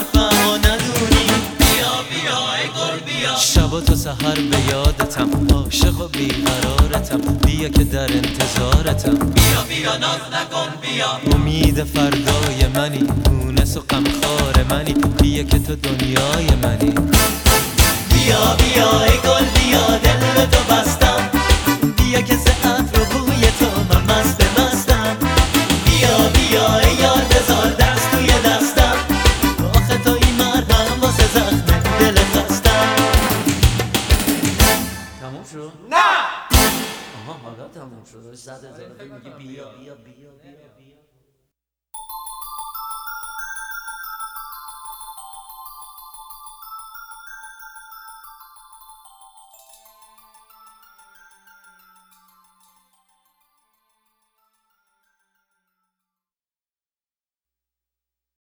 نفهم و ندونی. بیا بیا ای گل بیا، شب تا سحر به یادتم، عاشق و بیقرارتم، بیا که در انتظارتم. بیا بیا ناز نکن بیا، امید فردای منی، مونس و غمخوار منی، بیا که تو دنیای منی. بیا بیا ای گل بیا، دل تو بستم، بیا که ز عطر و بوی تو من مست مستم. بیا بیا ای یار بذار دست توی دستم، آخه تو این مرهم واسه زخم دل خستم. تموم شد؟ نه! آها حالا تموم شد. 100,000 میگی بیا بیا بیا بیا بیا.